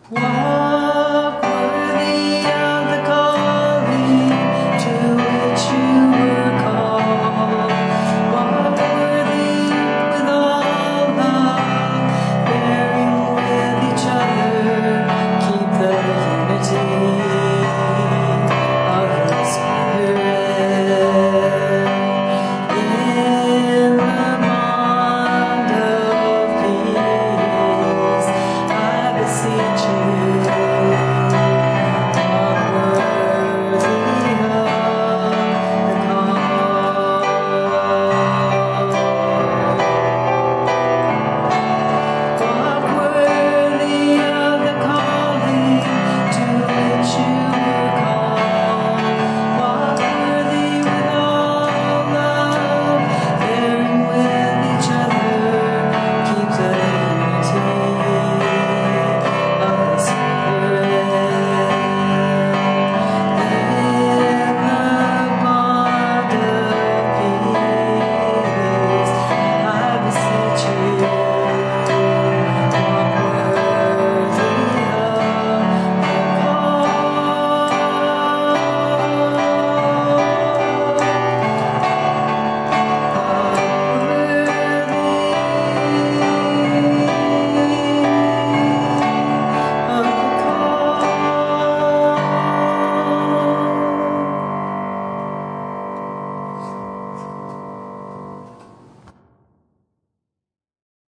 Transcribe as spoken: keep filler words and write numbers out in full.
Walk worthy of the calling to which you were called. Walk worthy with all love, bearing with each other. Keep the unity of the Spirit in the bond of peace. I beseech you.